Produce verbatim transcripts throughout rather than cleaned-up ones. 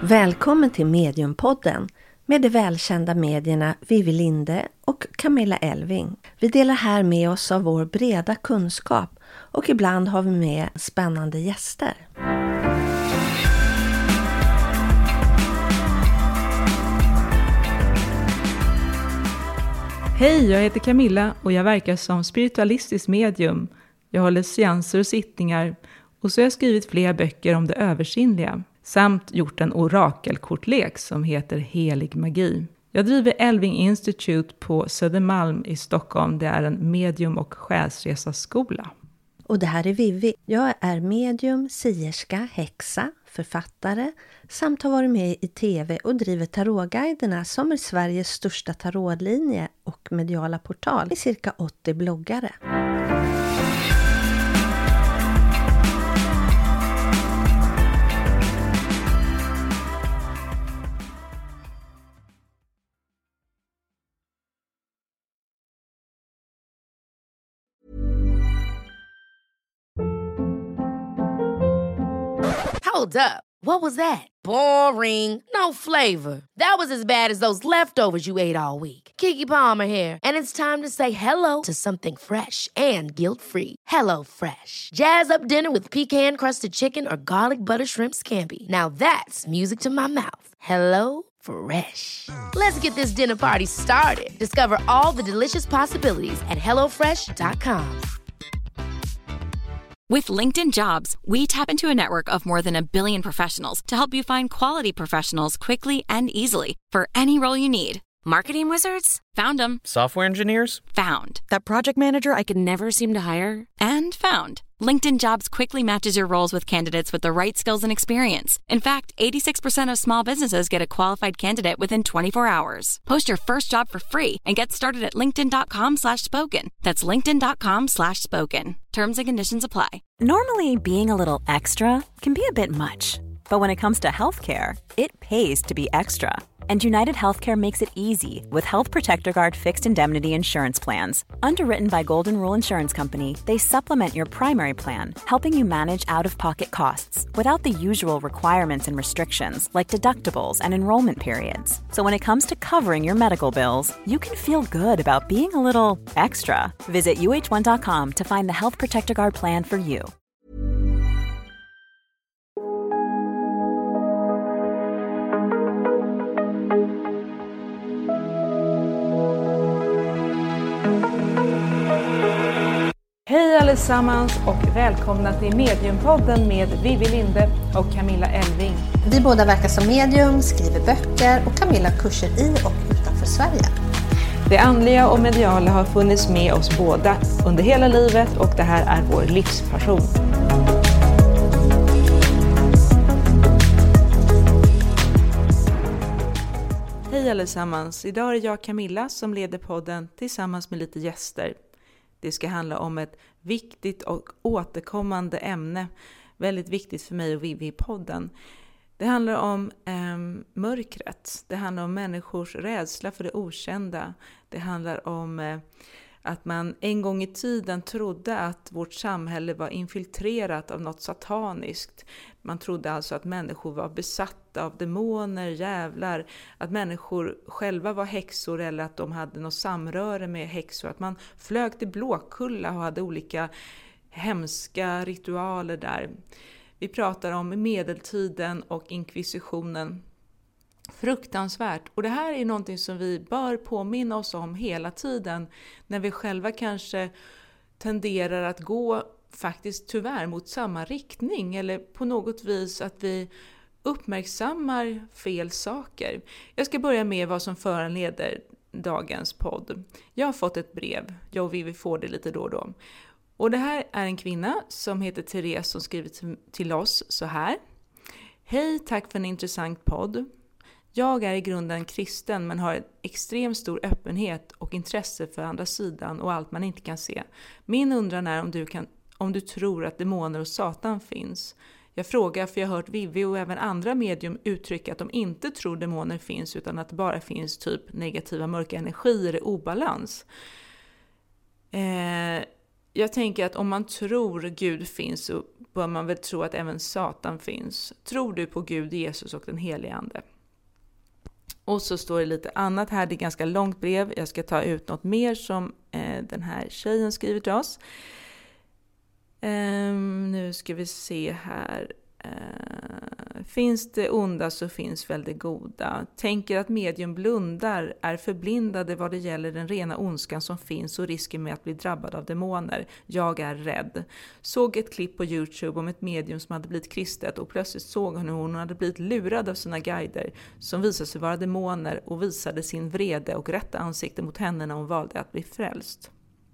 Välkommen till Mediumpodden med de välkända medierna Vivi Linde och Camilla Elving. Vi delar här med oss av vår breda kunskap och ibland har vi med spännande gäster. Hej, jag heter Camilla och jag verkar som spiritualistisk medium. Jag håller seanser och sittningar och så har jag skrivit flera böcker om det översinnliga. Samt gjort en orakelkortlek som heter Helig magi. Jag driver Elving Institute på Södermalm i Stockholm. Det är en medium- och själsresaskola. Och det här är Vivi. Jag är medium, sierska, häxa, författare samt har varit med i tv och driver tarotguiderna som är Sveriges största tarotlinje och mediala portal i cirka åttio bloggare. Hold up. What was that? Boring. No flavor. That was as bad as those leftovers you ate all week. Keke Palmer here, and it's time to say hello to something fresh and guilt-free. Hello Fresh. Jazz up dinner with pecan-crusted chicken or garlic butter shrimp scampi. Now that's music to my mouth. Hello Fresh. Let's get this dinner party started. Discover all the delicious possibilities at hello fresh dot com. With LinkedIn Jobs, we tap into a network of more than a billion professionals to help you find quality professionals quickly and easily for any role you need. Marketing wizards? Found them. Software engineers? Found. That project manager I could never seem to hire? And found. LinkedIn Jobs quickly matches your roles with candidates with the right skills and experience. In fact, eighty-six percent of small businesses get a qualified candidate within twenty-four hours. Post your first job for free and get started at linkedin.com slash spoken. That's linkedin.com slash spoken. Terms and conditions apply. Normally, being a little extra can be a bit much. But when it comes to healthcare, it pays to be extra. And United Healthcare makes it easy with Health Protector Guard fixed indemnity insurance plans. Underwritten by Golden Rule Insurance Company, they supplement your primary plan, helping you manage out-of-pocket costs without the usual requirements and restrictions like deductibles and enrollment periods. So when it comes to covering your medical bills, you can feel good about being a little extra. Visit U H one dot com to find the Health Protector Guard plan for you. Hej allesammans och välkomna till Mediumpodden med Vivi Linde och Camilla Elving. Vi båda verkar som medium, skriver böcker och Camilla kurser i och utanför Sverige. Det andliga och mediala har funnits med oss båda under hela livet och det här är vår livspassion. Hej allesammans, idag är det jag Camilla som leder podden tillsammans med lite gäster. Det ska handla om ett viktigt och återkommande ämne. Väldigt viktigt för mig och Vivi i podden. Det handlar om eh, mörkret. Det handlar om människors rädsla för det okända. Det handlar om eh, att man en gång i tiden trodde att vårt samhälle var infiltrerat av något sataniskt. Man trodde alltså att människor var besatta av demoner, jävlar. Att människor själva var häxor eller att de hade något samröre med häxor. Att man flög till Blåkulla och hade olika hemska ritualer där. Vi pratar om medeltiden och inkvisitionen. Fruktansvärt. Och det här är någonting som vi bör påminna oss om hela tiden. När vi själva kanske tenderar att gå faktiskt tyvärr mot samma riktning. Eller på något vis att vi uppmärksammar fel saker. Jag ska börja med vad som föranleder dagens podd. Jag har fått ett brev. Jag och Vivi får det lite då och då. Och det här är en kvinna som heter Therese som skriver till, till oss så här. Hej, tack för en intressant podd. Jag är i grunden kristen men har en extremt stor öppenhet och intresse för andra sidan och allt man inte kan se. Min undran är om du, kan, om du tror att demoner och satan finns. Jag frågar för jag har hört Vivi och även andra medium uttrycka att de inte tror demoner finns utan att det bara finns typ negativa mörka energier i obalans. Eh, jag tänker att om man tror Gud finns så bör man väl tro att även Satan finns. Tror du på Gud, Jesus och den helige ande? Och så står det lite annat här, det är ett ganska långt brev. Jag ska ta ut något mer som eh, den här tjejen skriver till oss. Um, nu ska vi se här. Uh, finns det onda så finns väl det goda. Tänker att medium blundar, är förblindade vad det gäller den rena ondskan som finns och risken med att bli drabbad av demoner. Jag är rädd. Såg ett klipp på YouTube om ett medium som hade blivit kristet och plötsligt såg hon hur hon hade blivit lurad av sina guider som visade sig vara demoner och visade sin vrede och rätta ansikte mot henne när hon valde att bli frälst.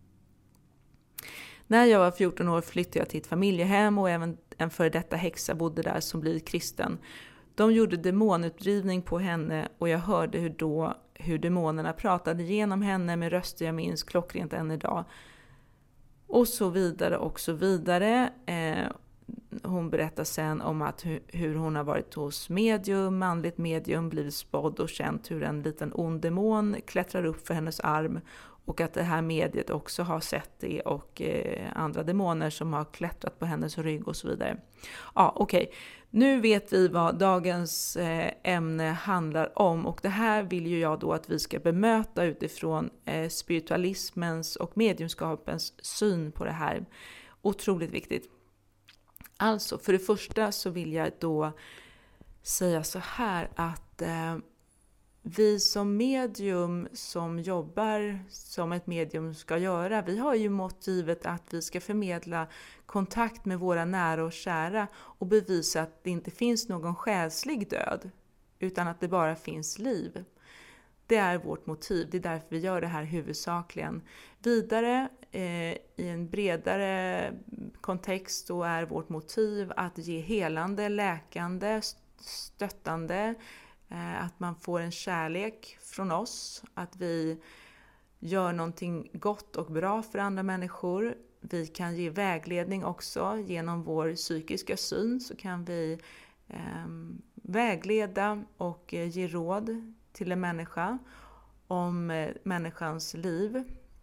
När jag var fjorton år flyttade jag till ett familjehem och även en före detta häxa bodde där som blivit kristen. De gjorde demonutdrivning på henne och jag hörde hur då hur demonerna pratade genom henne med röster jag minns klockrent än idag. Och så vidare och så vidare. Eh, hon berättar sen om att hur, hur hon har varit hos medium, manligt medium, blivit spådd och känt hur en liten ond demon klättrar upp för hennes arm. Och att det här mediet också har sett det och eh, andra demoner som har klättrat på hennes rygg och så vidare. Ja, okej. Okay. Nu vet vi vad dagens eh, ämne handlar om. Och det här vill ju jag då att vi ska bemöta utifrån eh, spiritualismens och mediumskapens syn på det här. Otroligt viktigt. Alltså, för det första så vill jag då säga så här att... Eh, Vi som medium som jobbar som ett medium ska göra, vi har ju motivet att vi ska förmedla kontakt med våra nära och kära och bevisa att det inte finns någon själslig död utan att det bara finns liv. Det är vårt motiv, det är därför vi gör det här huvudsakligen. Vidare eh, i en bredare kontext då är vårt motiv att ge helande, läkande, stöttande, att man får en kärlek från oss, att vi gör någonting gott och bra för andra människor. Vi kan ge vägledning också genom vår psykiska syn, så kan vi eh, vägleda och ge råd till en människa om eh, människans liv.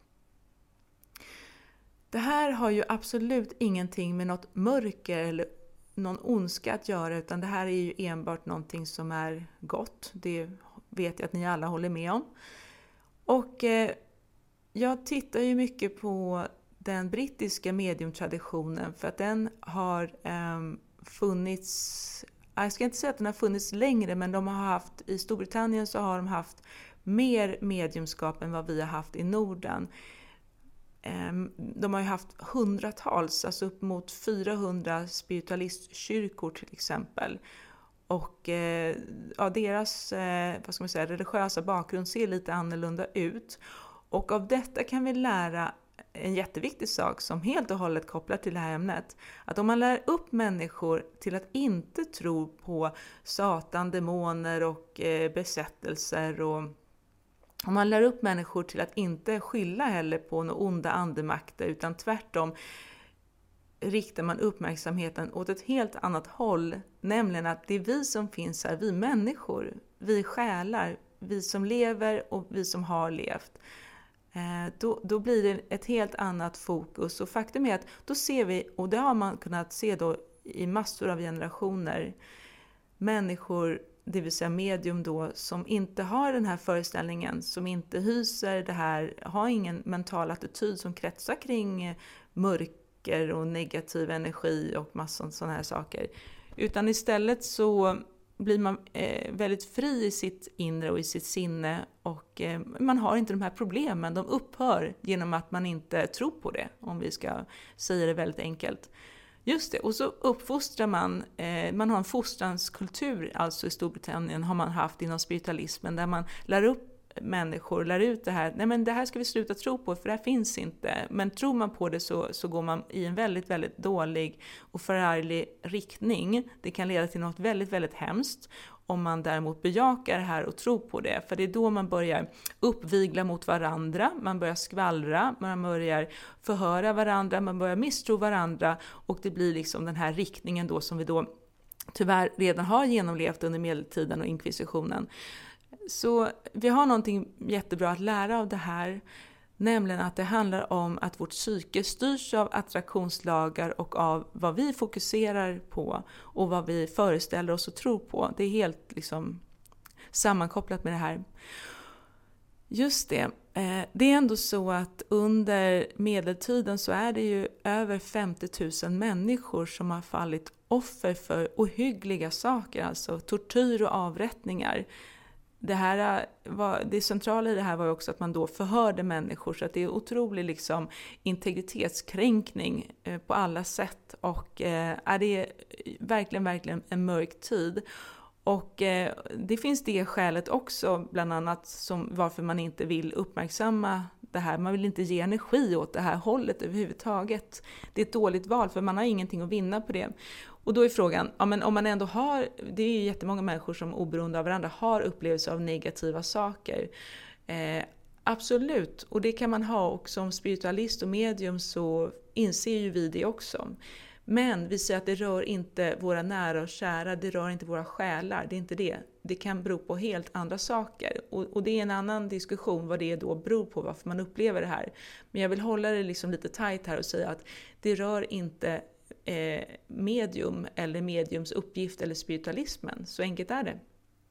Det här har ju absolut ingenting med något mörker eller någon ondska att göra, utan det här är ju enbart någonting som är gott. Det vet jag att ni alla håller med om. Och eh, jag tittar ju mycket på den brittiska mediumtraditionen för att den har eh, funnits, jag ska inte säga att den har funnits längre, men de har haft, i Storbritannien så har de haft mer mediumskap än vad vi har haft i Norden. De har ju haft hundratals, alltså upp mot fyrahundra spiritualistkyrkor till exempel. Och ja, deras vad ska man säga, religiösa bakgrund ser lite annorlunda ut. Och av detta kan vi lära en jätteviktig sak som helt och hållet kopplar till det här ämnet. Att om man lär upp människor till att inte tro på satan, demoner och besättelser och om man lär upp människor till att inte skylla heller på några onda andemakter utan tvärtom riktar man uppmärksamheten åt ett helt annat håll. Nämligen att det är vi som finns här, vi människor, vi själar, vi som lever och vi som har levt. Eh, då, då blir det ett helt annat fokus. Och faktum är att då ser vi, och det har man kunnat se då i massor av generationer, människor, det vill säga medium då, som inte har den här föreställningen, som inte hyser det här, har ingen mental attityd som kretsar kring mörker och negativ energi och massor sådana här saker. Utan istället så blir man eh, väldigt fri i sitt inre och i sitt sinne och eh, man har inte de här problemen. De upphör genom att man inte tror på det, om vi ska säga det väldigt enkelt. Just det, och så uppfostrar man, eh, man har en fostranskultur, alltså i Storbritannien har man haft inom spiritualismen, där man lär upp människor, lär ut det här, nej men det här ska vi sluta tro på för det här finns inte, men tror man på det så, så går man i en väldigt, väldigt dålig och förarglig riktning. Det kan leda till något väldigt, väldigt hemskt om man däremot bejakar det här och tror på det, för det är då man börjar uppvigla mot varandra, man börjar skvallra, man börjar förhöra varandra, man börjar misstro varandra och det blir liksom den här riktningen då som vi då tyvärr redan har genomlevt under medeltiden och inkvisitionen. Så vi har någonting jättebra att lära av det här. Nämligen att det handlar om att vårt psyke styrs av attraktionslagar och av vad vi fokuserar på och vad vi föreställer oss och tror på. Det är helt liksom sammankopplat med det här. Just det. Det är ändå så att under medeltiden så är det ju över femtio tusen människor som har fallit offer för ohyggliga saker, alltså tortyr och avrättningar. Det, här var, det centrala i det här var också att man då förhörde människor, så att det är otrolig liksom integritetskränkning på alla sätt, och är det verkligen, verkligen en mörk tid. Och eh, det finns det skälet också, bland annat som varför man inte vill uppmärksamma det här. Man vill inte ge energi åt det här hållet överhuvudtaget. Det är ett dåligt val, för man har ingenting att vinna på det. Och då är frågan, ja, men om man ändå har, det är ju jättemånga människor som oberoende av varandra har upplevelser av negativa saker. Eh, absolut, och det kan man ha, och som spiritualist och medium så inser ju vi det också. Men vi säger att det rör inte våra nära och kära, det rör inte våra själar, det är inte det. Det kan bero på helt andra saker. Och, och det är en annan diskussion vad det då beror på, varför man upplever det här. Men jag vill hålla det liksom lite tight här och säga att det rör inte eh, medium eller mediums uppgift eller spiritualismen. Så enkelt är det.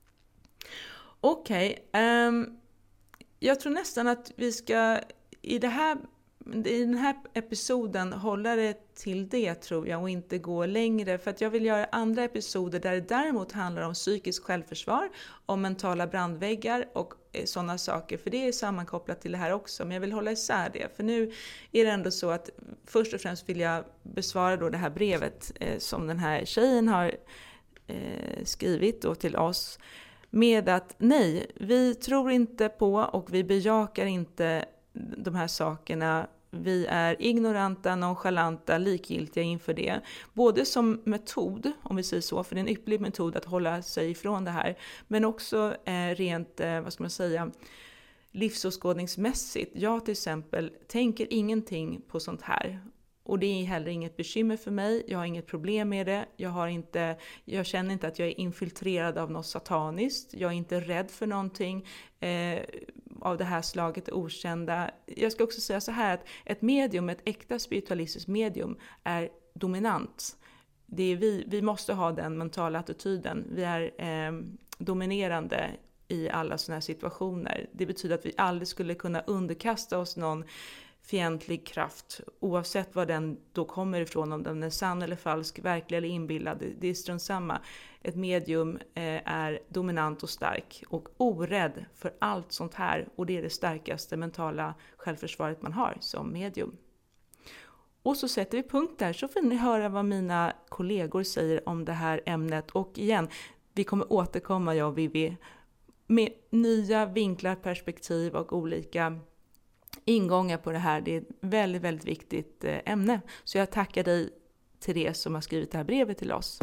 Okej, okay, um, jag tror nästan att vi ska i det här i den här episoden hålla det till det, tror jag, och inte gå längre, för att jag vill göra andra episoder där det däremot handlar om psykisk självförsvar, om mentala brandväggar och sådana saker, för det är sammankopplat till det här också, men jag vill hålla isär det, för nu är det ändå så att först och främst vill jag besvara då det här brevet eh, som den här tjejen har eh, skrivit då till oss, med att nej, vi tror inte på och vi bejakar inte de här sakerna. Vi är ignoranta, nonchalanta, likgiltiga inför det. Både som metod, om vi säger så, för det är en ypperlig metod att hålla sig ifrån det här. Men också eh, rent, eh, vad ska man säga, livsåskådningsmässigt. Jag till exempel tänker ingenting på sånt här. Och det är heller inget bekymmer för mig. Jag har inget problem med det. Jag, har inte, jag känner inte att jag är infiltrerad av något sataniskt. Jag är inte rädd för någonting eh, av det här slaget, okända. Jag ska också säga så här att ett medium, ett äkta spiritualistiskt medium är dominant. Det är vi, vi måste ha den mentala attityden. Vi är eh, dominerande i alla sådana här situationer. Det betyder att vi aldrig skulle kunna underkasta oss någon fientlig kraft, oavsett vad den då kommer ifrån, om den är sann eller falsk, verklig eller inbillad, det, det är strunt samma. Ett medium eh, är dominant och stark och orädd för allt sånt här, och det är det starkaste mentala självförsvaret man har som medium. Och så sätter vi punkt där, så får ni höra vad mina kollegor säger om det här ämnet, och igen, vi kommer återkomma, jag och Vivi, med nya vinklar, perspektiv och olika ingångar på det här. Det är ett väldigt, väldigt viktigt ämne. Så jag tackar dig, Therese, som har skrivit det här brevet till oss.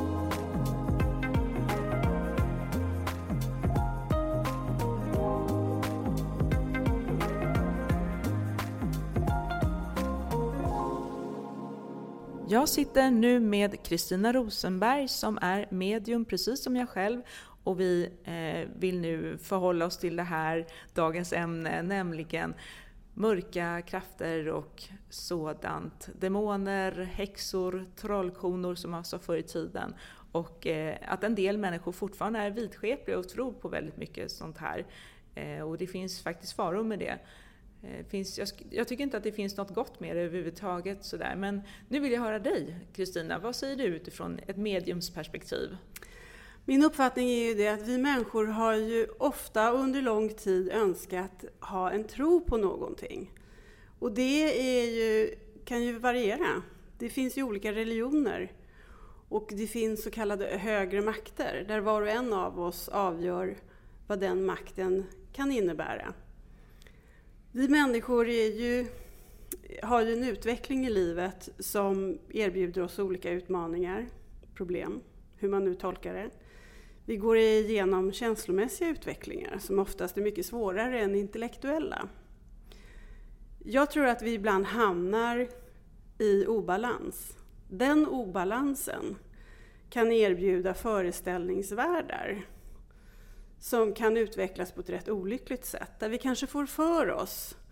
Jag sitter nu med Kristina Rosenberg som är medium, precis som jag själv. Och vi eh, vill nu förhålla oss till det här dagens ämne, nämligen mörka krafter och sådant. Demoner, häxor, trollkonor som man sa förr i tiden. Och eh, att en del människor fortfarande är vidskepliga och tror på väldigt mycket sånt här. Eh, och det finns faktiskt faror med det. Eh, finns, jag, jag tycker inte att det finns något gott med det överhuvudtaget. Sådär. Men nu vill jag höra dig, Kristina. Vad säger du utifrån ett mediumsperspektiv? Min uppfattning är ju det att vi människor har ju ofta under lång tid önskat ha en tro på någonting. Och det är ju, kan ju variera. Det finns ju olika religioner och det finns så kallade högre makter där var och en av oss avgör vad den makten kan innebära. Vi människor är ju, har ju en utveckling i livet som erbjuder oss olika utmaningar, problem, hur man nu tolkar det. Vi går igenom känslomässiga utvecklingar som oftast är mycket svårare än intellektuella. Jag tror att vi ibland hamnar i obalans. Den obalansen kan erbjuda föreställningsvärldar som kan utvecklas på ett rätt olyckligt sätt. Där vi kanske får för oss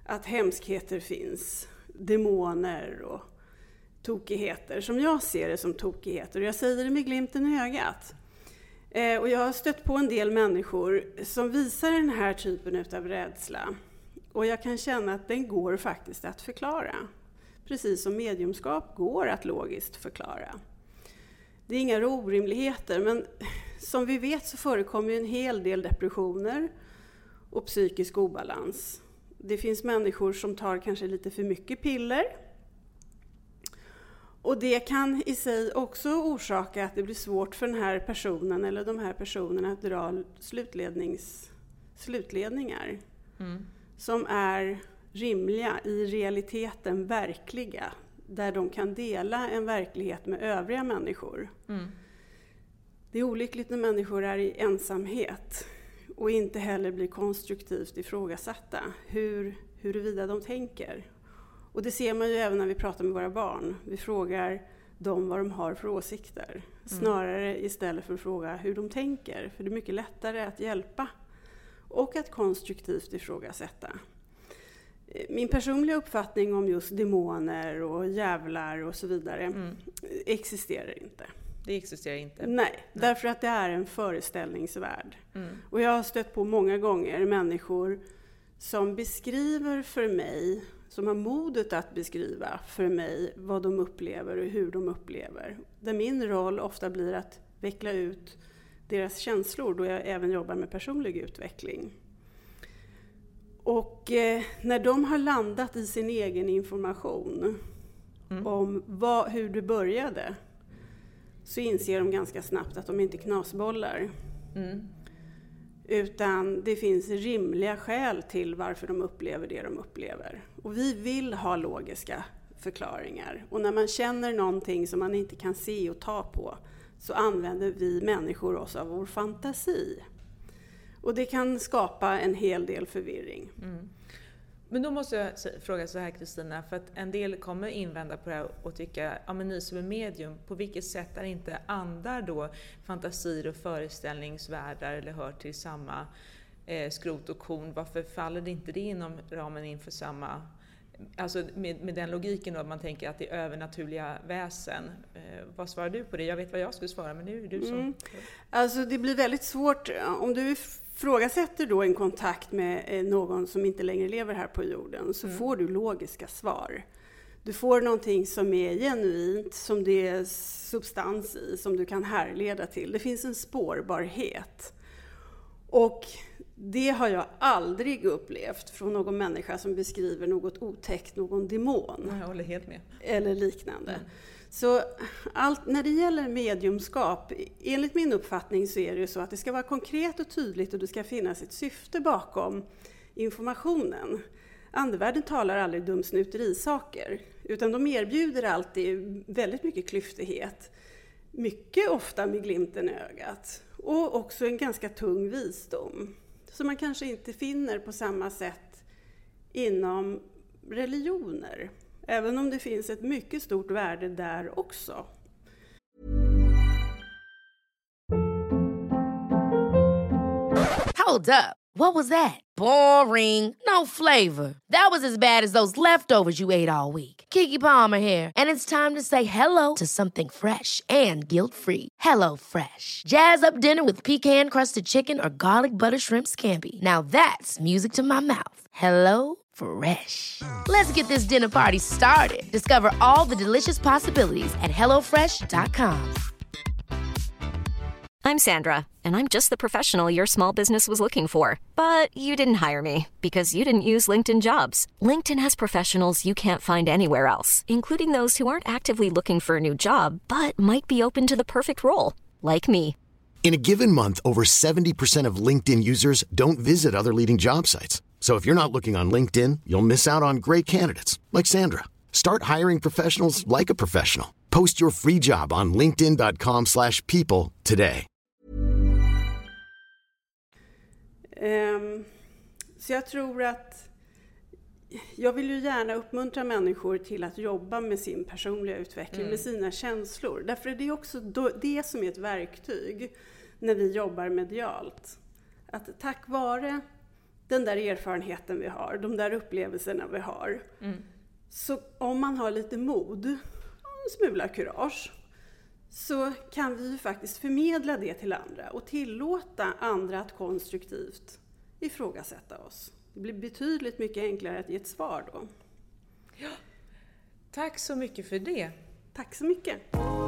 att hemskheter finns, demoner och tokigheter, som jag ser det som tokigheter. Och jag säger det med glimten i ögat. Eh, och jag har stött på en del människor som visar den här typen av rädsla. Och jag kan känna att den går faktiskt att förklara. Precis som mediumskap går att logiskt förklara. Det är inga orimligheter, men som vi vet så förekommer en hel del depressioner och psykisk obalans. Det finns människor som tar kanske lite för mycket piller. Och det kan i sig också orsaka att det blir svårt för den här personen eller de här personerna att dra slutlednings, slutledningar. Mm. Som är rimliga, i realiteten verkliga. Där de kan dela en verklighet med övriga människor. Mm. Det är olyckligt när människor är i ensamhet. Och inte heller blir konstruktivt ifrågasatta. Hur, huruvida de tänker. Och det ser man ju även när vi pratar med våra barn. Vi frågar dem vad de har för åsikter. Mm. Snarare istället för att fråga hur de tänker. För det är mycket lättare att hjälpa. Och att konstruktivt ifrågasätta. Min personliga uppfattning om just demoner och djävlar och så vidare mm. existerar inte. Det existerar inte? Nej, Nej, därför att det är en föreställningsvärld. Mm. Och jag har stött på många gånger människor som beskriver för mig, som har modet att beskriva för mig vad de upplever och hur de upplever. Där min roll ofta blir att veckla ut deras känslor, då jag även jobbar med personlig utveckling. Och eh, när de har landat i sin egen information mm. om vad, hur det började, så inser de ganska snabbt att de inte är knasbollar. Mm. Utan det finns rimliga skäl till varför de upplever det de upplever. Och vi vill ha logiska förklaringar. Och när man känner någonting som man inte kan se och ta på, så använder vi människor oss av vår fantasi. Och det kan skapa en hel del förvirring. Mm. Men då måste jag fråga så här, Kristina, för att en del kommer invända på det här och tycka, ja men ni som är medium, på vilket sätt är inte andar då fantasier och föreställningsvärldar eller hör till samma eh, skrot och korn? Varför faller det inte det inom ramen inför samma, alltså med, med den logiken då, att man tänker att det är övernaturliga väsen? Eh, vad svarar du på det? Jag vet vad jag skulle svara, men nu är det du som... Mm. Alltså det blir väldigt svårt, om du frågasätter då en kontakt med någon som inte längre lever här på jorden, så mm. får du logiska svar. Du får någonting som är genuint, som det är substans i, som du kan härleda till. Det finns en spårbarhet. Och det har jag aldrig upplevt från någon människa som beskriver något otäckt, någon demon. Jag håller helt med. Eller liknande. Mm. Så allt, när det gäller mediumskap, enligt min uppfattning så är det ju så att det ska vara konkret och tydligt och det ska finnas ett syfte bakom informationen. Andevärlden talar aldrig dumsnuteri-saker, utan de erbjuder alltid väldigt mycket klyftighet. Mycket ofta med glimten i ögat. Och också en ganska tung visdom. Som man kanske inte finner på samma sätt inom religioner. Även om det finns ett mycket stort värde där också. Hold up. What was that? Boring. No flavor. That was as bad as those leftovers you ate all week. Keke Palmer here, and it's time to say hello to something fresh and guilt-free. Hello Fresh. Jazz up dinner with pecan-crusted chicken or garlic butter shrimp scampi. Now that's music to my mouth. Hello Fresh. Let's get this dinner party started. Discover all the delicious possibilities at hello fresh dot com. I'm Sandra, and I'm just the professional your small business was looking for. But you didn't hire me because you didn't use LinkedIn Jobs. LinkedIn has professionals you can't find anywhere else, including those who aren't actively looking for a new job, but might be open to the perfect role, like me. In a given month, over seventy percent of LinkedIn users don't visit other leading job sites. So if you're not looking on LinkedIn, you'll miss out on great candidates like Sandra. Start hiring professionals like a professional. Post your free job on linkedin dot com slash people today. Um, så jag tror att jag vill ju gärna uppmuntra människor till att jobba med sin personliga utveckling, mm. med sina känslor. Därför är det också då, det som är ett verktyg när vi jobbar medialt. Att tack vare den där erfarenheten vi har, de där upplevelserna vi har. Mm. Så om man har lite mod, en smula kurage, så kan vi ju faktiskt förmedla det till andra och tillåta andra att konstruktivt ifrågasätta oss. Det blir betydligt mycket enklare att ge ett svar då. Ja. Tack så mycket för det. Tack så mycket.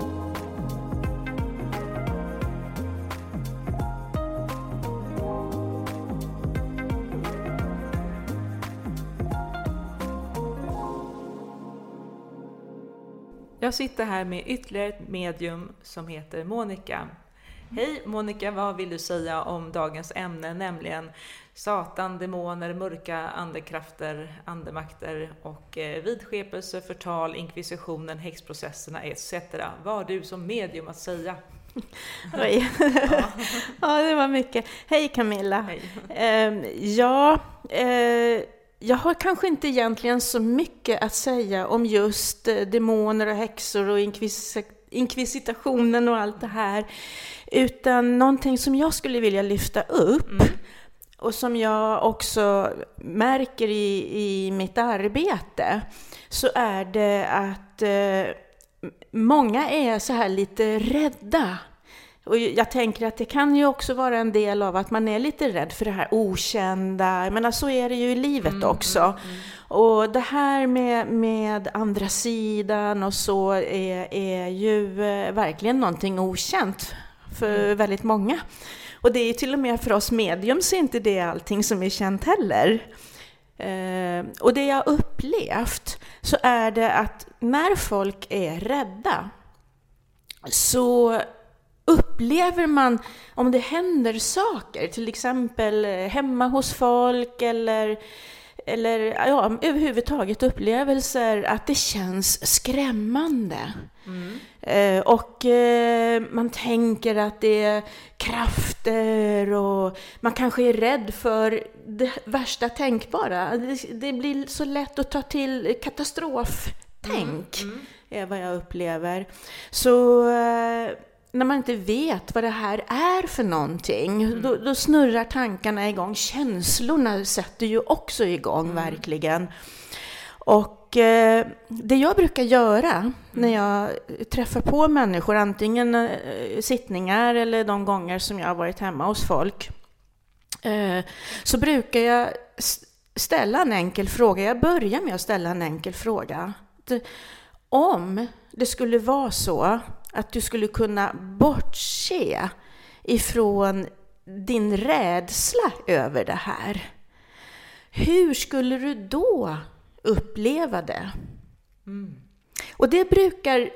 Jag sitter här med ytterligare ett medium som heter Monica. Hej Monica, vad vill du säga om dagens ämne, nämligen Satan, demoner, mörka andekrafter, andemakter och eh, vidskepelse, förtal, inkvisitionen, häxprocesserna et cetera. Vad har du som medium att säga? Oj. Ja. Ja, det var mycket. Hej Camilla. Hej. Eh, ja, eh, jag har kanske inte egentligen så mycket att säga om just eh, demoner och häxor och inkvis- inkvisitationen och allt det här. Utan någonting som jag skulle vilja lyfta upp mm. och som jag också märker i, i mitt arbete, så är det att eh, många är så här lite rädda. Och jag tänker att det kan ju också vara en del av att man är lite rädd för det här okända. Men så är det ju i livet mm, också. Mm, mm. Och det här med, med andra sidan och så är, är ju verkligen någonting okänt för mm. väldigt många. Och det är till och med för oss mediums inte det allting som är känt heller. Eh, och det jag upplevt så är det att när folk är rädda så upplever man, om det händer saker, till exempel hemma hos folk eller, eller ja, överhuvudtaget upplevelser, att det känns skrämmande. Mm. Eh, och eh, man tänker att det är krafter och man kanske är rädd för det värsta tänkbara. Det, det blir så lätt att ta till katastroftänk, mm. Mm. är vad jag upplever. Så eh, när man inte vet vad det här är för någonting, mm. då, då snurrar tankarna igång. Känslorna sätter ju också igång, mm. verkligen. Och eh, det jag brukar göra mm. när jag träffar på människor, antingen eh, sittningar eller de gånger som jag har varit hemma hos folk, eh, så brukar jag ställa en enkel fråga. Jag börjar med att ställa en enkel fråga. Det, om det skulle vara så att du skulle kunna bortse ifrån din rädsla över det här, hur skulle du då uppleva det? Mm. Och det brukar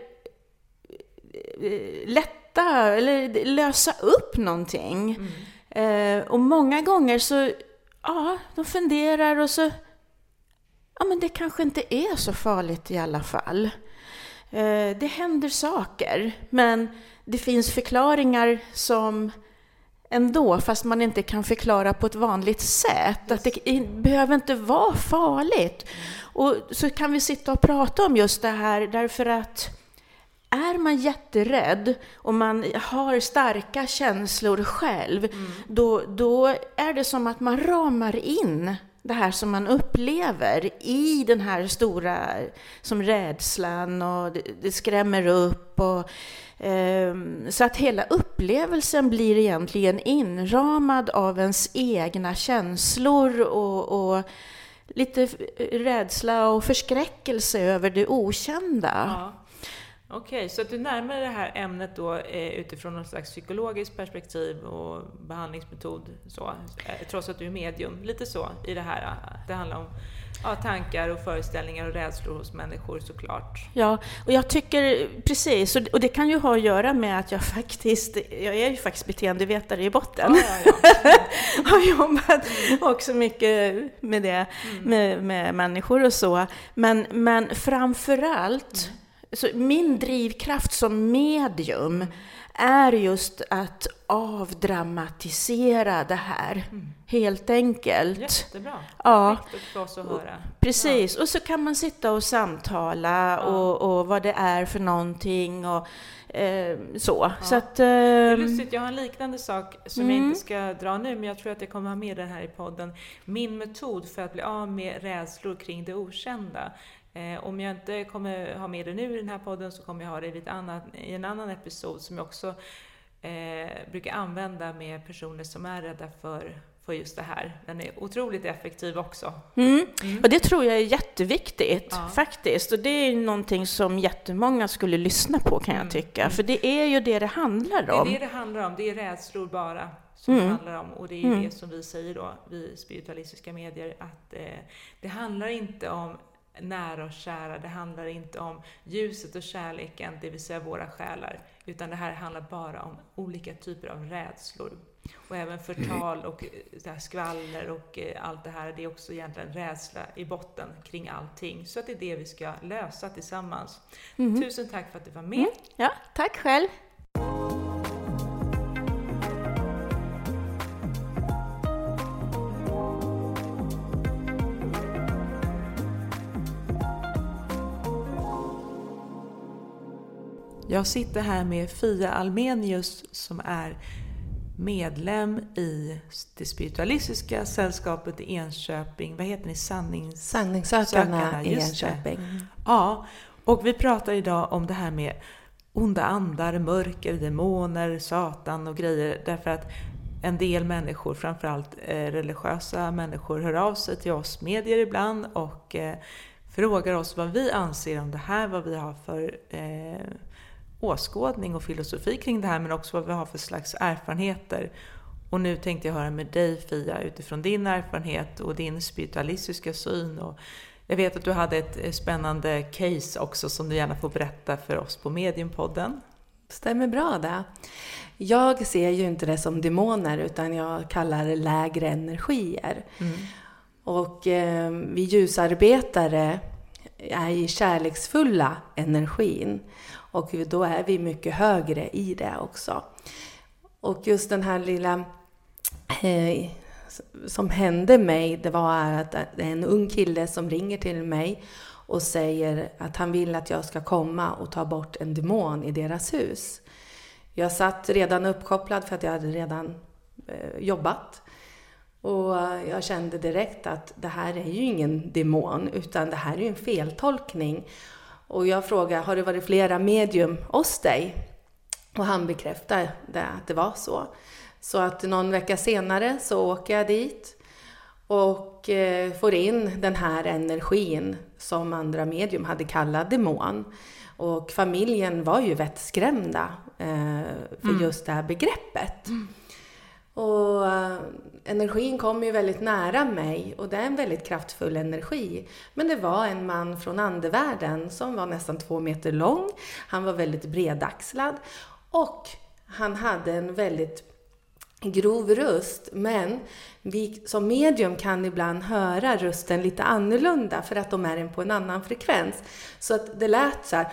lätta eller lösa upp någonting. Mm. Eh, och många gånger så, ja, de funderar och så, ja men det kanske inte är så farligt i alla fall. Eh, det händer saker, men det finns förklaringar som ändå, fast man inte kan förklara på ett vanligt sätt. Att det behöver inte vara farligt. Och så kan vi sitta och prata om just det här, därför att är man jätterädd och man har starka känslor själv, mm. då, då är det som att man ramar in det här som man upplever i den här stora som rädslan, och det, det skrämmer upp och så att hela upplevelsen blir egentligen inramad av ens egna känslor och, och lite rädsla och förskräckelse över det okända. Ja. Okej, okay, så att du närmar det här ämnet då eh, utifrån någon slags psykologiskt perspektiv och behandlingsmetod, så, eh, trots att du är medium, lite så i det här. Det handlar om ja, tankar och föreställningar och rädslor hos människor, såklart. Ja, och jag tycker precis, och det kan ju ha att göra med att jag faktiskt, jag är ju faktiskt beteendevetare i botten. Ja, ja, ja. Har jobbat också mycket med det, mm. med, med människor och så. Men, men framförallt, mm. så min drivkraft som medium är just att avdramatisera det här, mm. helt enkelt. Jättebra. Ja. Viktigt för oss att höra. Precis, ja. och så kan man sitta och samtala ja. och, och vad det är för någonting och eh, så. Ja. så att, eh, det är lustigt, jag har en liknande sak som mm. jag inte ska dra nu, men jag tror att jag kommer ha med den här i podden. Min metod för att bli av med rädslor kring det okända. Eh, om jag inte kommer ha med det nu i den här podden så kommer jag ha det i, ett annat, i en annan episod som jag också eh, brukar använda med personer som är rädda för, för just det här. Den är otroligt effektiv också. Mm. Mm. Och det tror jag är jätteviktigt, ja. faktiskt. Och det är någonting som jättemånga skulle lyssna på, kan jag tycka. Mm. För det är ju det det handlar om. Det är det det handlar om. Det är rädslor bara som mm. det handlar om. Och det är mm. det som vi säger då, vi spiritualistiska medier, att eh, det handlar inte om nära och kära, det handlar inte om ljuset och kärleken, det vill säga våra själar, utan det här handlar bara om olika typer av rädslor. Och även förtal och det här skvaller och allt det här, det är också egentligen rädsla i botten kring allting. Så att det är det vi ska lösa tillsammans. Mm. Tusen tack för att du var med. Mm. Ja, tack själv. Jag sitter här med Fia Almenius som är medlem i det spiritualistiska sällskapet i Enköping. Vad heter ni? Sannings... Sanningssökarna i Enköping. Ja, och vi pratar idag om det här med onda andar, mörker, demoner, satan och grejer. Därför att en del människor, framförallt eh, religiösa människor, hör av sig till oss medier ibland och eh, frågar oss vad vi anser om det här, vad vi har för... Eh, åskådning och filosofi kring det här, men också vad vi har för slags erfarenheter. Och nu tänkte jag höra med dig, Fia, utifrån din erfarenhet och din spiritualistiska syn. Och jag vet att du hade ett spännande case också som du gärna får berätta för oss på Mediumpodden. Stämmer bra det. Jag ser ju inte det som demoner, utan jag kallar det lägre energier. Mm. Och eh, vi ljusarbetare är i kärleksfulla energin. Och då är vi mycket högre i det också. Och just den här lilla eh, som hände mig, det var att det är en ung kille som ringer till mig och säger att han vill att jag ska komma och ta bort en demon i deras hus. Jag satt redan uppkopplad för att jag hade redan eh, jobbat. Och jag kände direkt att det här är ju ingen demon, utan det här är ju en feltolkning. Och jag frågade, har det varit flera medium hos dig? Och han bekräftade det, att det var så. Så att någon vecka senare så åker jag dit och eh, får in den här energin som andra medium hade kallat demon. Och familjen var ju vettskrämda eh, för mm. just det här begreppet. Mm. Och äh, energin kom ju väldigt nära mig, och det är en väldigt kraftfull energi. Men det var en man från andevärlden som var nästan två meter lång. Han var väldigt bredaxlad och han hade en väldigt grov röst. Men vi som medium kan ibland höra rösten lite annorlunda för att de är på en annan frekvens. Så att det lät så här.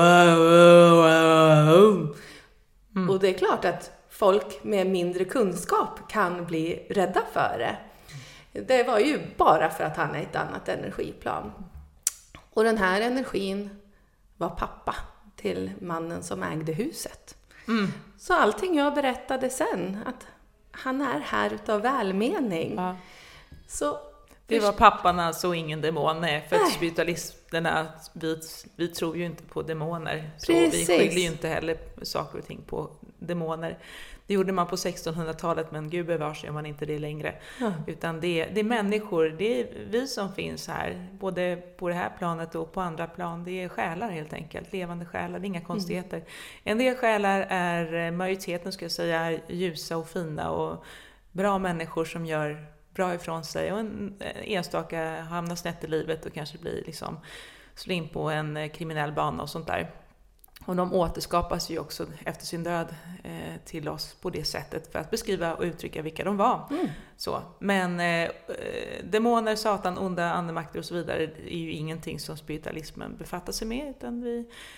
Mm. Och det är klart att folk med mindre kunskap kan bli rädda för det. Det var ju bara för att han är ett annat energiplan. Och den här energin var pappa till mannen som ägde huset. Mm. Så allting jag berättade sen, att han är här utav välmening. Ja. Så det var pappan alltså och ingen demon. Nej, för att spiritualisterna, vi, vi tror ju inte på demoner. Så Precis. Vi skyller ju inte heller saker och ting på demoner. Det gjorde man på sextonhundratalet, men gud bevars gör man inte det längre. Ja. Utan det, det är människor, det är vi som finns här. Både på det här planet och på andra plan. Det är själar helt enkelt, levande själar, det är inga konstigheter. Mm. En del själar är, majoriteten ska jag säga, är ljusa och fina och bra människor som gör bra ifrån sig, och en enstaka hamnar snett i livet och kanske blir liksom slå in på en kriminell bana och sånt där. Och de återskapas ju också efter sin död eh, till oss på det sättet för att beskriva och uttrycka vilka de var. Mm. Så. Men eh, demoner, satan, onda andemakter och så vidare är ju ingenting som spiritualismen befattar sig med, utan vi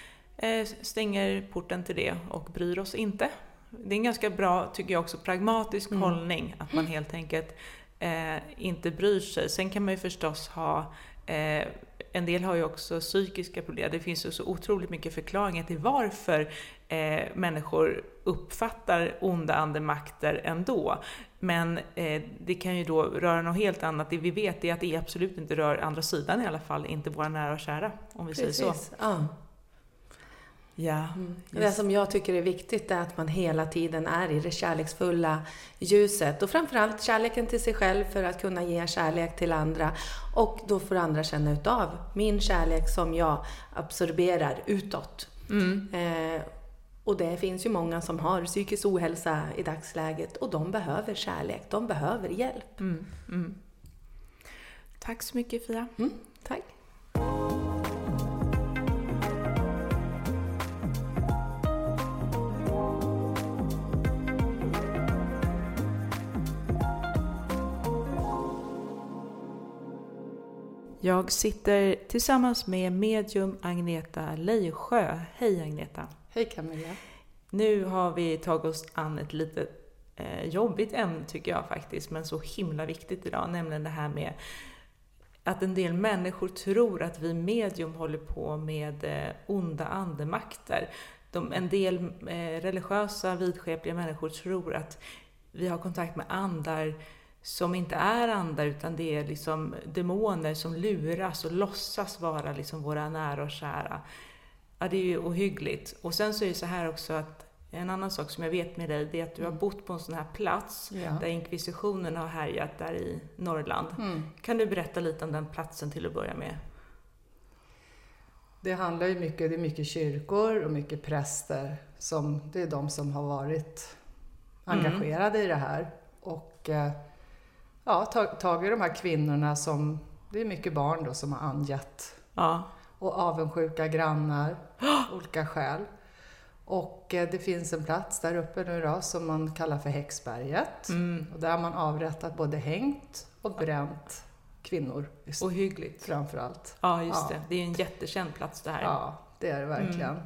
eh, stänger porten till det och bryr oss inte. Det är en ganska bra, tycker jag också, pragmatisk mm. hållning. Att man helt enkelt eh, inte bryr sig. Sen kan man ju förstås ha... Eh, en del har ju också psykiska problem. Det finns ju så otroligt mycket förklaringar till varför eh, människor uppfattar onda andemakter ändå. Men eh, det kan ju då röra något helt annat. Det vi vet är att det absolut inte rör andra sidan i alla fall. Inte våra nära och kära, om vi Precis. säger så. Ja. Ja, mm. Det som jag tycker är viktigt är att man hela tiden är i det kärleksfulla ljuset. Och framförallt kärleken till sig själv för att kunna ge kärlek till andra. Och då får andra känna utav min kärlek som jag absorberar utåt. Mm. Eh, och det finns ju många som har psykisk ohälsa i dagsläget. Och de behöver kärlek, de behöver hjälp. Mm. Mm. Tack så mycket, Fia. Mm, tack. Jag sitter tillsammans med medium Agneta Leijsjö. Hej Agneta. Hej Camilla. Nu har vi tagit oss an ett lite eh, jobbigt ämne tycker jag faktiskt, men så himla viktigt idag, nämligen det här med att en del människor tror att vi medium håller på med eh, onda andemakter. De, en del eh, religiösa, vidskepliga människor tror att vi har kontakt med andar som inte är andar, utan det är liksom demoner som luras och låtsas vara liksom våra nära och kära. Ja, det är ju ohyggligt. Och sen så är det så här också att en annan sak som jag vet med dig, det är att du har bott på en sån här plats ja. där inkvisitionen har härjat där i Norrland. Mm. Kan du berätta lite om den platsen till att börja med? Det handlar ju mycket, det är mycket kyrkor och mycket präster som, det är de som har varit engagerade mm. i det här. Och ja, tagit de här kvinnorna som, det är mycket barn då som har angett. Ja. Och avundsjuka grannar, olika skäl. Och det finns en plats där uppe nu då som man kallar för Häxberget. Mm. Och där har man avrättat både hängt och bränt kvinnor. Ohyggligt. Framförallt. Ja, just ja. det. Det är en jättekänd plats det här. Ja, det är det verkligen. Mm.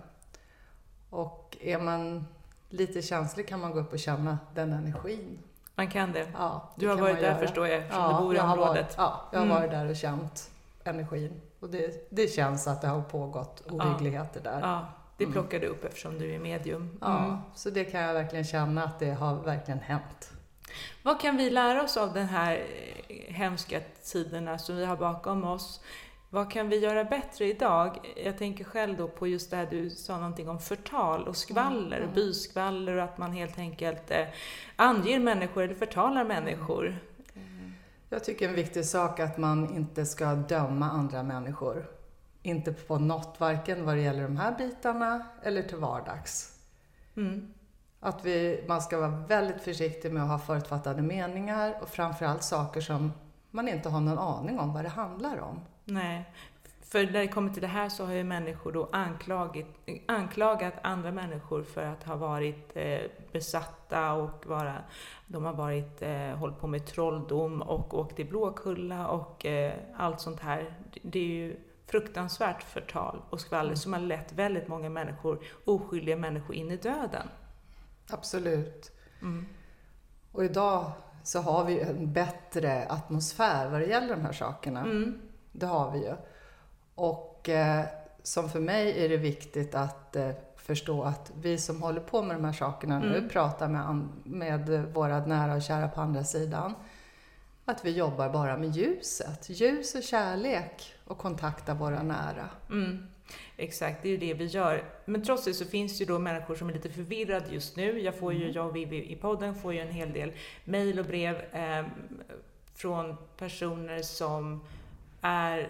Och är man lite känslig kan man gå upp och känna den energin. Man kan det. Ja, det du har varit där göra. förstår jag, eftersom ja, du bor i området. Varit, ja, jag har mm. varit där och känt energin. Och det, det känns att det har pågått ohyggligheter ja. där. Ja, det plockar du upp eftersom du är medium. Mm. Ja, så det kan jag verkligen känna att det har verkligen hänt. Vad kan vi lära oss av den här hemska tiderna som vi har bakom oss? Vad kan vi göra bättre idag? Jag tänker själv då på just det här du sa någonting om förtal och skvaller, mm. byskvaller och att man helt enkelt eh, anger människor eller förtalar människor. Mm. Jag tycker en viktig sak är att man inte ska döma andra människor. Inte på något, varken vad det gäller de här bitarna eller till vardags. Mm. Att vi, man ska vara väldigt försiktig med att ha förutfattade meningar och framförallt saker som man inte har någon aning om vad det handlar om. Nej, för när det kommer till det här så har ju människor då anklagat, anklagat andra människor för att ha varit eh, besatta och vara, de har varit, eh, hållit på med trolldom och åkt i Blåkulla och eh, allt sånt här. Det är ju fruktansvärt förtal och skvaller mm. som har lett väldigt många människor, oskyldiga människor in i döden. Absolut. Mm. Och idag så har vi en bättre atmosfär vad det gäller de här sakerna. Mm. Det har vi ju. Och eh, som för mig är det viktigt att eh, förstå att vi som håller på med de här sakerna mm. nu pratar med, med våra nära och kära på andra sidan. Att vi jobbar bara med ljuset. Ljus och kärlek och kontakta våra nära. Mm. Exakt, det är ju det vi gör. Men trots det så finns det ju då människor som är lite förvirrade just nu. Jag får ju, mm. jag och Vivi i podden får ju en hel del mejl och brev eh, från personer som är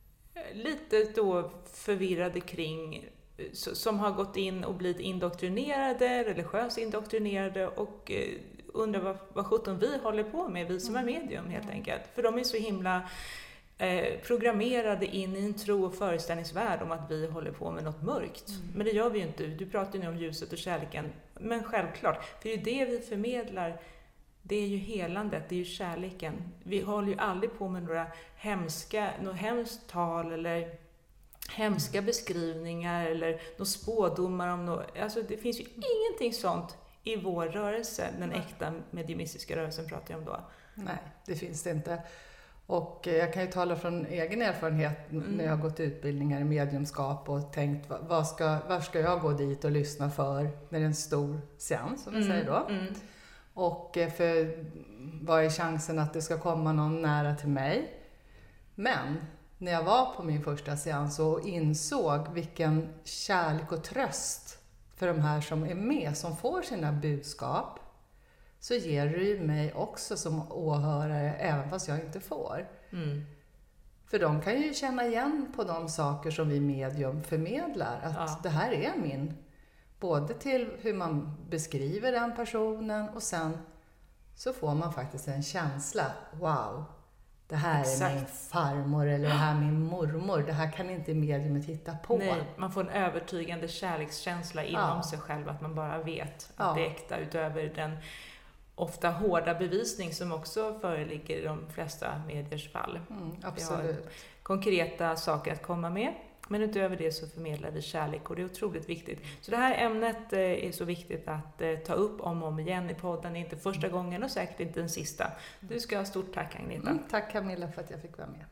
lite då förvirrade kring, som har gått in och blivit indoktrinerade, religiöst indoktrinerade och undrar vad, vad sjutton vi håller på med, vi som är medium helt enkelt. För de är så himla eh, programmerade in i en tro och föreställningsvärld om att vi håller på med något mörkt. Mm. Men det gör vi ju inte. Du pratar ju nu om ljuset och kärleken. Men självklart, för det är ju det vi förmedlar. Det är ju helandet, det är ju kärleken. Vi håller ju aldrig på med några hemska, något hemskt tal eller hemska beskrivningar eller några spådomar om något. Alltså det finns ju ingenting sånt i vår rörelse. Den äkta mediumistiska rörelsen pratar jag om då. Nej, det finns det inte. Och jag kan ju tala från egen erfarenhet mm. när jag har gått utbildningar i mediumskap och tänkt vad ska, var ska jag gå dit och lyssna för när det är en stor seans, som vi mm. säger då. Mm. Och för vad är chansen att det ska komma någon nära till mig? Men när jag var på min första seans och insåg vilken kärlek och tröst för de här som är med, som får sina budskap, så ger det ju mig också som åhörare, även fast jag inte får. Mm. För de kan ju känna igen på de saker som vi medium förmedlar. Att ja. det här är min. Både till hur man beskriver den personen och sen så får man faktiskt en känsla. Wow, det här Exakt. är min farmor eller det här är min mormor. Det här kan inte mediumet hitta på. Nej, man får en övertygande kärlekskänsla inom ja. sig själv. Att man bara vet att ja. det är äkta utöver den ofta hårda bevisning som också föreligger i de flesta mediers fall. Mm, absolut. Vi har konkreta saker att komma med, men utöver det så förmedlar vi kärlek och det är otroligt viktigt. Så det här ämnet är så viktigt att ta upp om och om igen i podden. Det är inte första gången och säkert inte den sista. Du ska ha stort tack, Agneta. Mm, tack Camilla för att jag fick vara med.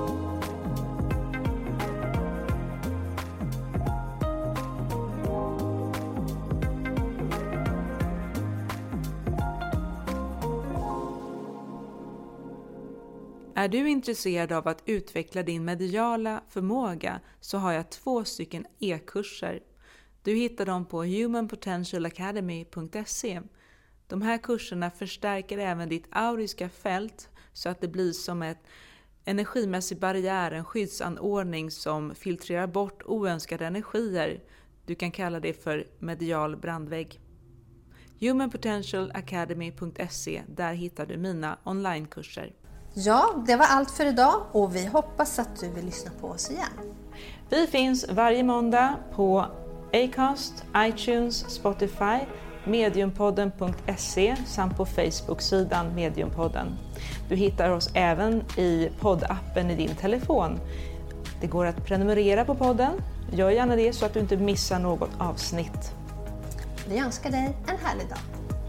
Är du intresserad av att utveckla din mediala förmåga så har jag två stycken e-kurser. Du hittar dem på human potential academy punkt se. De här kurserna förstärker även ditt auriska fält så att det blir som ett energimässig barriär, en skyddsanordning som filtrerar bort oönskade energier. Du kan kalla det för medial brandvägg. human potential academy punkt se, där hittar du mina onlinekurser. Ja, det var allt för idag och vi hoppas att du vill lyssna på oss igen. Vi finns varje måndag på Acast, iTunes, Spotify, mediumpodden punkt se samt på Facebook-sidan Mediumpodden. Du hittar oss även i poddappen i din telefon. Det går att prenumerera på podden. Gör gärna det så att du inte missar något avsnitt. Vi önskar dig en härlig dag.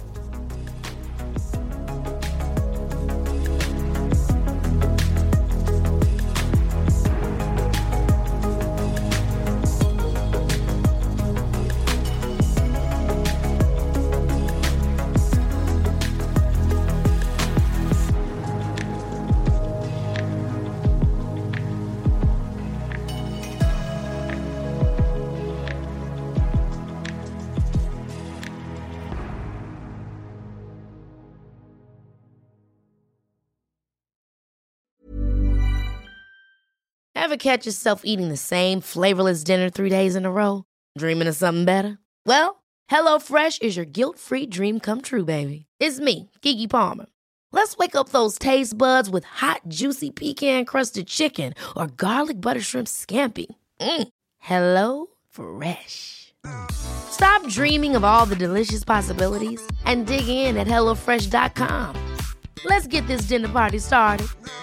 Ever catch yourself eating the same flavorless dinner three days in a row? Dreaming of something better? Well, HelloFresh is your guilt-free dream come true, baby. It's me, Keke Palmer. Let's wake up those taste buds with hot, juicy pecan-crusted chicken or garlic butter shrimp scampi. Mm. Hello Fresh. Stop dreaming of all the delicious possibilities and dig in at hello fresh dot com. Let's get this dinner party started.